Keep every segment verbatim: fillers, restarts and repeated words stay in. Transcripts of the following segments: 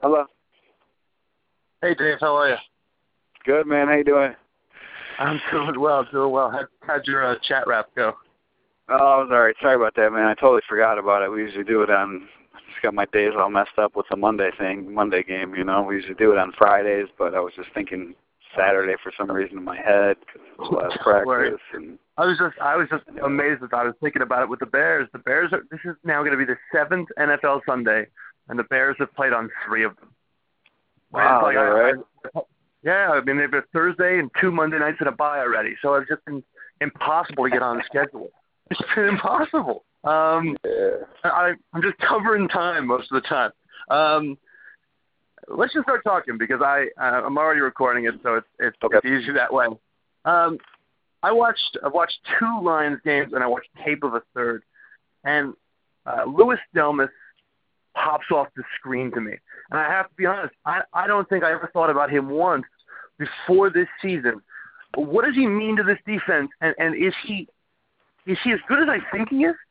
Hello. Hey, Dave. How are you? Good, man. How you doing? I'm doing well, doing well. How, how'd your uh, chat wrap go? Oh, I was all right. Sorry about that, man. I totally forgot about it. We usually do it on, I just got my days all messed up with the Monday thing, Monday game, you know. We usually do it on Fridays, but I was just thinking Saturday for some reason in my head because it was last practice. And I was just, I was just amazed that I was thinking about it with the Bears. The Bears are, this is now going to be the seventh N F L Sunday, and the Bears have played on three of them. Wow, like, is that I, right? I, yeah, I mean, they've got Thursday and two Monday nights and a bye already, so it's just been impossible to get on the schedule. It's been impossible. Um, Yeah. I, I'm just covering time most of the time. Um, let's just start talking because I uh, I'm already recording it, so it's it's, Okay. it's easy that way. Um, I watched I watched two Lions games and I watched tape of a third, and uh, Louis Delmas pops off the screen to me. And I have to be honest, I, I don't think I ever thought about him once before this season. But what does he mean to this defense? And, and is he is he as good as I think he is?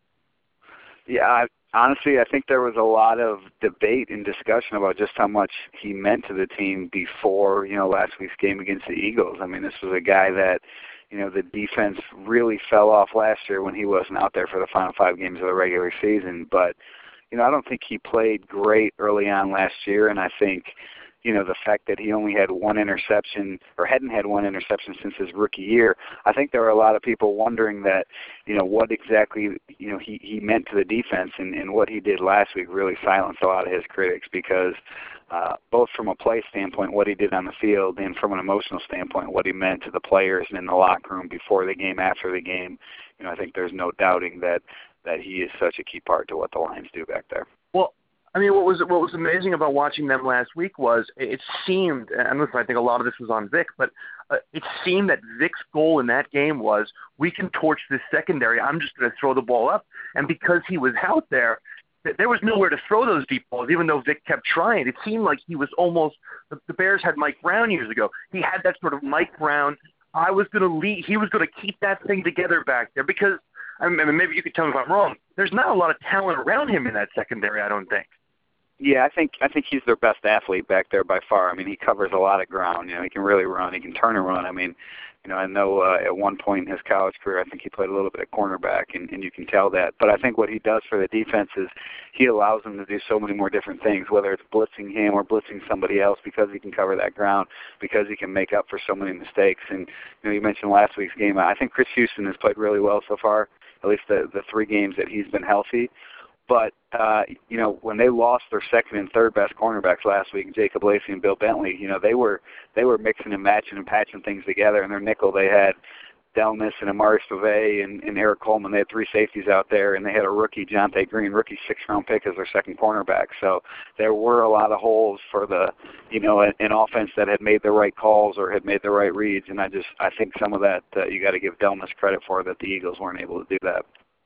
Yeah, I, honestly, I think there was a lot of debate and discussion about just how much he meant to the team before, you know, last week's game against the Eagles. I mean, this was a guy that, you know, the defense really fell off last year when he wasn't out there for the final five games of the regular season. But, you know, I don't think he played great early on last year, and I think, you know, the fact that he only had one interception or hadn't had one interception since his rookie year, I think there were a lot of people wondering that, you know, what exactly, you know, he, he meant to the defense, and, and what he did last week really silenced a lot of his critics because uh, both from a play standpoint, what he did on the field, and from an emotional standpoint, what he meant to the players and in the locker room before the game, after the game, you know, I think there's no doubting that, that he is such a key part to what the Lions do back there. Well, I mean, what was what was amazing about watching them last week was it seemed, and listen, I think a lot of this was on Vic, but uh, it seemed that Vic's goal in that game was, we can torch this secondary. I'm just going to throw the ball up. And because he was out there, th- there was nowhere to throw those deep balls, even though Vic kept trying. It seemed like he was almost, the, the Bears had Mike Brown years ago. He had that sort of Mike Brown, I was going to lead, he was going to keep that thing together back there because, I mean, maybe you could tell me if I'm wrong, there's not a lot of talent around him in that secondary, I don't think. Yeah, I think I think he's their best athlete back there by far. I mean, he covers a lot of ground. You know, he can really run. He can turn and run. I mean, you know, I know uh, at one point in his college career, I think he played a little bit of cornerback, and, and you can tell that. But I think what he does for the defense is he allows them to do so many more different things, whether it's blitzing him or blitzing somebody else, because he can cover that ground, because he can make up for so many mistakes. And you know, you mentioned last week's game. I think Chris Houston has played really well so far, at least the the three games that he's been healthy. But, uh, you know, when they lost their second and third best cornerbacks last week, Jacob Lacey and Bill Bentley, you know, they were they were mixing and matching and patching things together. In their nickel, they had Delmas and Amari Spivey and, and Eric Coleman. They had three safeties out there, and they had a rookie, Jonte Green, rookie six-round pick as their second cornerback. So there were a lot of holes for the, you know, an, an offense that had made the right calls or had made the right reads. And I just I think some of that uh, you got to give Delmas credit for, that the Eagles weren't able to do that.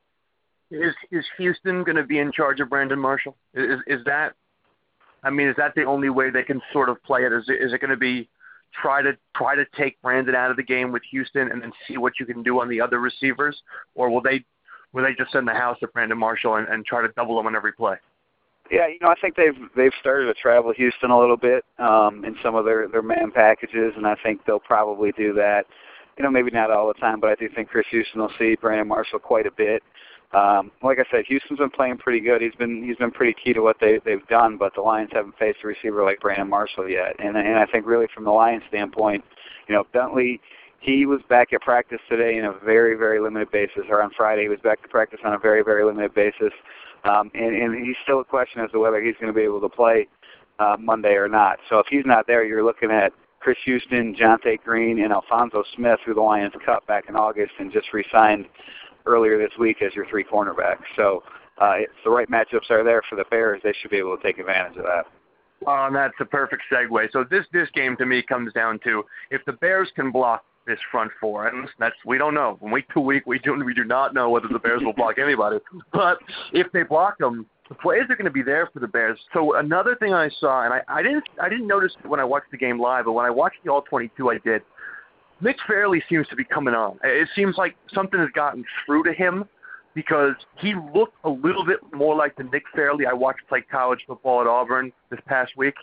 Is is Houston going to be in charge of Brandon Marshall? Is is that? I mean, is that the only way they can sort of play it? Is it, is it going to be try to try to take Brandon out of the game with Houston and then see what you can do on the other receivers, or will they will they just send the house at Brandon Marshall and, and try to double him on every play? Yeah, you know, I think they've they've started to travel Houston a little bit um, in some of their their man packages, and I think they'll probably do that. You know, maybe not all the time, but I do think Chris Houston will see Brandon Marshall quite a bit. Um, like I said, Houston's been playing pretty good. He's been he's been pretty key to what they they've done, but the Lions haven't faced a receiver like Brandon Marshall yet. And and I think really from the Lions standpoint, you know, Bentley, he was back at practice today in a very very limited basis, or on Friday he was back to practice on a very very limited basis. Um, and, and he's still a question as to whether he's going to be able to play uh, Monday or not. So if he's not there, you're looking at Chris Houston, Jonte Green, and Alfonso Smith, who the Lions cut back in August and just re-signed earlier this week as your three cornerbacks. So uh, if the right matchups are there for the Bears, they should be able to take advantage of that. Well, and that's a perfect segue. So this this game to me comes down to, if the Bears can block this front four, and that's we don't know. From week to week, we do we do not know whether the Bears will block anybody. But if they block them, the plays are going to be there for the Bears. So another thing I saw, and I, I didn't I didn't notice when I watched the game live, but when I watched the All twenty-two, I did. Nick Fairley seems to be coming on. It seems like something has gotten through to him, because he looked a little bit more like the Nick Fairley I watched play college football at Auburn this past week.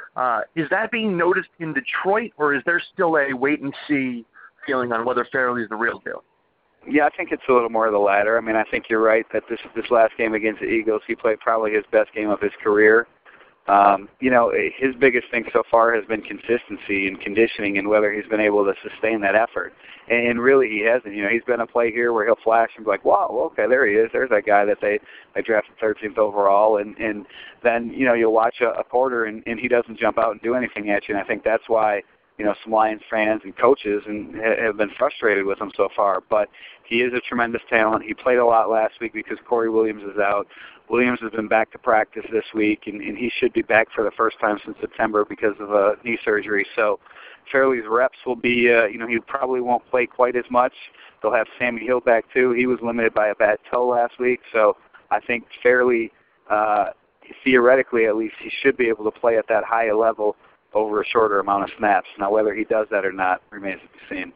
Uh, is that being noticed in Detroit, or is there still a wait-and-see feeling on whether Fairley's the real deal? Yeah, I think it's a little more of the latter. I mean, I think you're right that this this last game against the Eagles, he played probably his best game of his career. Um, you know, his biggest thing so far has been consistency and conditioning and whether he's been able to sustain that effort. And really he hasn't. You know, he's been a play here where he'll flash and be like, wow, okay, there he is. There's that guy that they, they drafted thirteenth overall. And, and then, you know, you'll watch a, a quarter and, and he doesn't jump out and do anything at you. And I think that's why, you know, some Lions fans and coaches and have been frustrated with him so far. But he is a tremendous talent. He played a lot last week because Corey Williams is out. Williams has been back to practice this week, and, and he should be back for the first time since September because of a knee surgery. So Fairley's reps will be, uh, you know, he probably won't play quite as much. They'll have Sammy Hill back too. He was limited by a bad toe last week. So I think Fairley, uh, theoretically at least, he should be able to play at that higher level over a shorter amount of snaps. Now, whether he does that or not remains to be seen.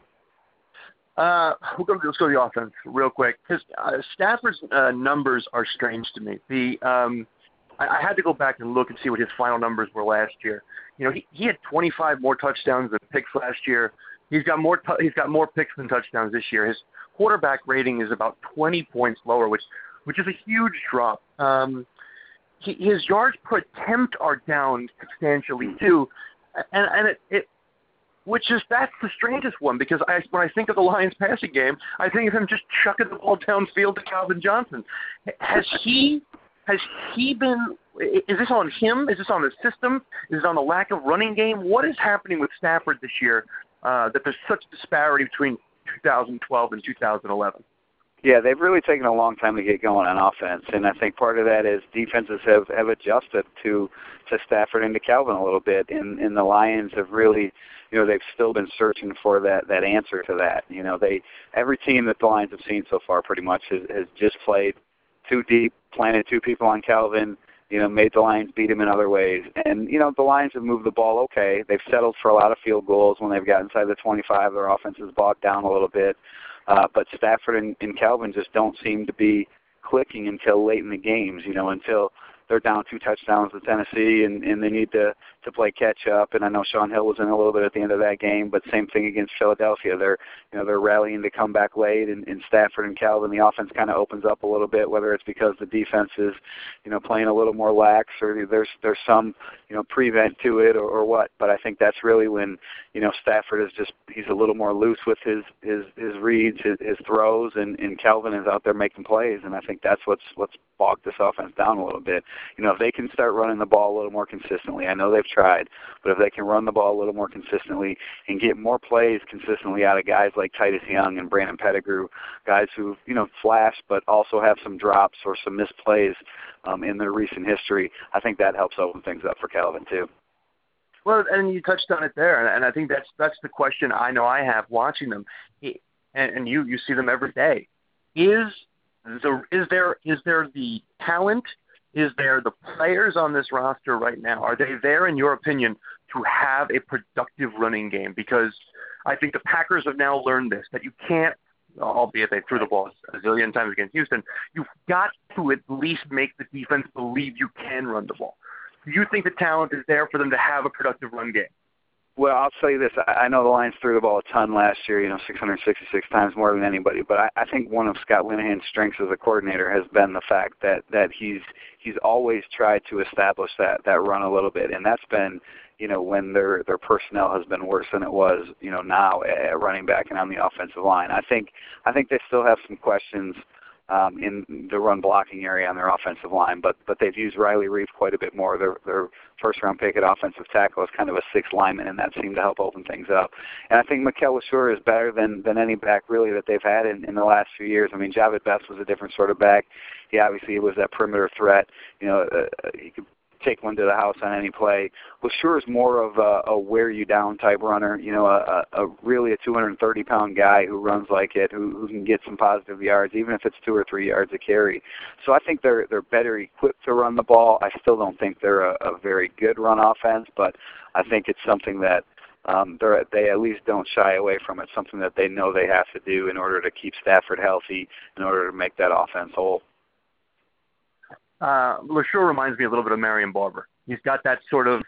Uh, we'll go, let's go to the offense real quick, because uh, Stafford's uh, numbers are strange to me. The um, I, I had to go back and look and see what his final numbers were last year. You know, he, he had twenty-five more touchdowns than picks last year. He's got more t- he's got more picks than touchdowns this year. His quarterback rating is about twenty points lower, which which is a huge drop. Um, he, his yards per attempt are down substantially too, and and it. it Which is, that's the strangest one, because I, when I think of the Lions passing game, I think of him just chucking the ball downfield to Calvin Johnson. Has he, has he been, is this on him? Is this on the system? Is it on the lack of running game? What is happening with Stafford this year uh, that there's such disparity between two thousand twelve and two thousand eleven? Yeah, they've really taken a long time to get going on offense, and I think part of that is defenses have, have adjusted to to Stafford and to Calvin a little bit, and, and the Lions have really, you know, they've still been searching for that, that answer to that. You know, they every team that the Lions have seen so far pretty much has, has just played too deep, planted two people on Calvin, you know, made the Lions beat him in other ways. And, you know, the Lions have moved the ball okay. They've settled for a lot of field goals when they've got inside the twenty-five. Their offense is bogged down a little bit. Uh, but Stafford and, and Calvin just don't seem to be clicking until late in the games, you know, until they're down two touchdowns to Tennessee and, and they need to, to play catch up. And I know Sean Hill was in a little bit at the end of that game, but same thing against Philadelphia. They're, you know, they're rallying to come back late, and, and Stafford and Calvin, the offense kind of opens up a little bit, whether it's because the defense is, you know, playing a little more lax or there's there's some, you know, prevent to it or, or what. But I think that's really when, you know, Stafford is just, he's a little more loose with his his, his reads, his, his throws, and, and Calvin is out there making plays. And I think that's what's what's bogged this offense down a little bit. You know, if they can start running the ball a little more consistently, I know they've tried, but if they can run the ball a little more consistently and get more plays consistently out of guys like Titus Young and Brandon Pettigrew, guys who, you know, flash but also have some drops or some missed plays um, in their recent history, I think that helps open things up for Calvin too. Well, and you touched on it there, and I think that's that's the question I know I have watching them, and, and you you see them every day. Is the is there is there the talent? Is there the players on this roster right now? Are they there, in your opinion, to have a productive running game? Because I think the Packers have now learned this, that you can't, albeit they threw the ball a zillion times against Houston, you've got to at least make the defense believe you can run the ball. Do you think the talent is there for them to have a productive run game? Well, I'll tell you this. I know the Lions threw the ball a ton last year, you know, six hundred sixty-six times more than anybody. But I, I think one of Scott Linehan's strengths as a coordinator has been the fact that, that he's he's always tried to establish that, that run a little bit. And that's been, you know, when their their personnel has been worse than it was, you know, now at running back and on the offensive line. I think I think they still have some questions Um, in the run blocking area on their offensive line, but but they've used Riley Reef quite a bit more. Their their first round pick at offensive tackle is kind of a sixth lineman, and that seemed to help open things up. And I think Mikel Leshoure is better than than any back really that they've had in, in the last few years. I mean, Javed Best was a different sort of back. He obviously was that perimeter threat. You know, uh, he could take one to the house on any play. Leshoure is more of a, a wear you down type runner, you know, a, a really a two hundred thirty pound guy who runs like it, who, who can get some positive yards, even if it's two or three yards a carry. So I think they're they're better equipped to run the ball. I still don't think they're a, a very good run offense, but I think it's something that um, they're, they at least don't shy away from it, something that they know they have to do in order to keep Stafford healthy, in order to make that offense whole. Uh, Leshoure reminds me a little bit of Marion Barber. He's got that sort of,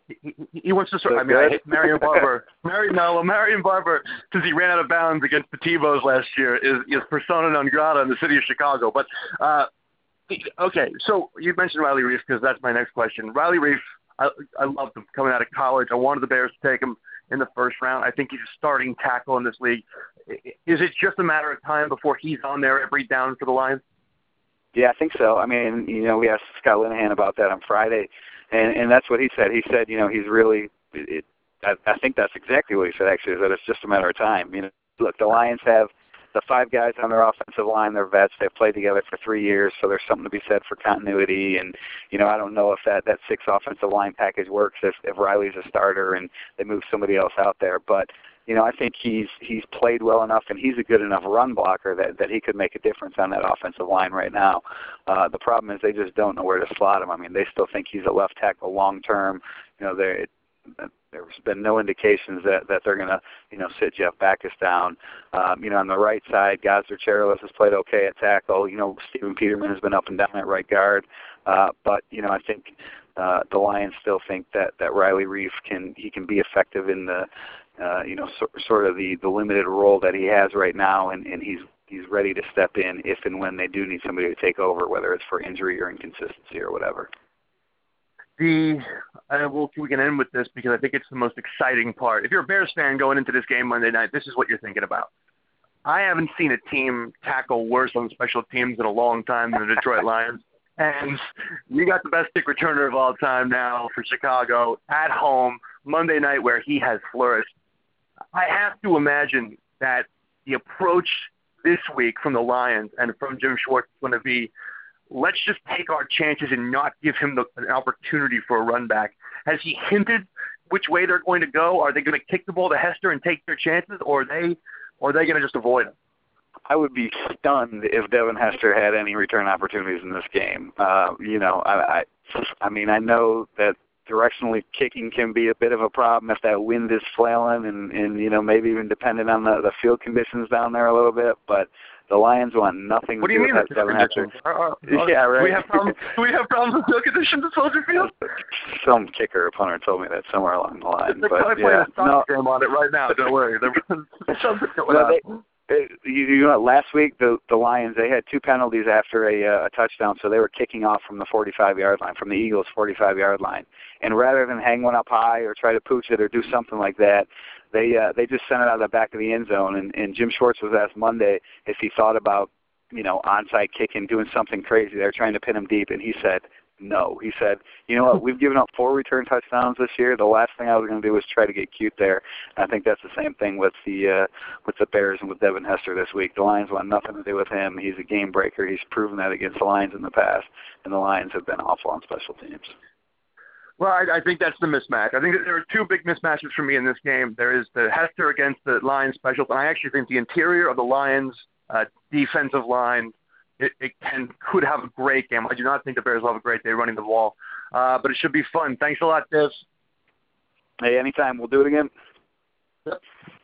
he, he wants to sort. So I mean, I good. hate Marion Barber. Marion, no, Marion Barber, since he ran out of bounds against the Tebows last year, is is persona non grata in the city of Chicago. But uh, okay, so you mentioned Riley Reiff because that's my next question. Riley Reiff, I, I loved him coming out of college. I wanted the Bears to take him in the first round. I think he's a starting tackle in this league. Is it just a matter of time before he's on there every down for the Lions? Yeah, I think so. I mean, you know, we asked Scott Linehan about that on Friday, and and that's what he said. He said, you know, he's really. It, I, I think that's exactly what he said. Actually, is that it's just a matter of time. You know, look, the Lions have the five guys on their offensive line. They're vets. They've played together for three years, so there's something to be said for continuity. And you know, I don't know if that that six offensive line package works if if Riley's a starter and they move somebody else out there, but. You know, I think he's he's played well enough, and he's a good enough run blocker that, that he could make a difference on that offensive line right now. Uh, the problem is they just don't know where to slot him. I mean, they still think he's a left tackle long term. You know, there there's been no indications that, that they're going to, you know, sit Jeff Backus down. Um, you know, on the right side, Gosder Cherilus has played okay at tackle. You know, Stephen Peterman has been up and down at right guard. Uh, but, you know, I think uh, the Lions still think that, that Riley Reiff can he can be effective in the Uh, you know, so, sort of the, the limited role that he has right now, and, and he's he's ready to step in if and when they do need somebody to take over, whether it's for injury or inconsistency or whatever. The uh, well, we can end with this because I think it's the most exciting part. If you're a Bears fan going into this game Monday night, this is what you're thinking about. I haven't seen a team tackle worse on special teams in a long time than the Detroit Lions. And you got the best kick returner of all time now for Chicago at home Monday night where he has flourished. I have to imagine that the approach this week from the Lions and from Jim Schwartz is going to be, let's just take our chances and not give him the, an opportunity for a run back. Has he hinted which way they're going to go? Are they going to kick the ball to Hester and take their chances, or are they, or are they going to just avoid him? I would be stunned if Devin Hester had any return opportunities in this game. Uh, you know, I, I, I mean, I know that directionally kicking can be a bit of a problem if that wind is flailing and, and you know, maybe even depending on the, the field conditions down there a little bit. But the Lions want nothing what to do, do you with mean that Devin Hester. Uh, uh, yeah, right. Do we have problems, do we have problems with field conditions at Soldier Field? Some kicker or punter told me that somewhere along the line. They're but, probably yeah, playing a no. soccer game on it right now. Don't worry. There's something going no, on. They, You, you know, last week the the Lions, they had two penalties after a, uh, a touchdown, so they were kicking off from the forty-five-yard line, from the Eagles' forty-five-yard line. And rather than hang one up high or try to pooch it or do something like that, they uh, they just sent it out of the back of the end zone. And, and Jim Schwartz was asked Monday if he thought about, you know, onside kicking, doing something crazy. They're trying to pin him deep, and he said no. He said, you know what, we've given up four return touchdowns this year. The last thing I was going to do was try to get cute there. And I think that's the same thing with the uh, with the Bears and with Devin Hester this week. The Lions want nothing to do with him. He's a game breaker. He's proven that against the Lions in the past, and the Lions have been awful on special teams. Well, I, I think that's the mismatch. I think that there are two big mismatches for me in this game. There is the Hester against the Lions special, and I actually think the interior of the Lions uh, defensive line, it, it can could have a great game. I do not think the Bears will have a great day running the ball, uh, but it should be fun. Thanks a lot, Div. Hey, anytime. We'll do it again. Yep.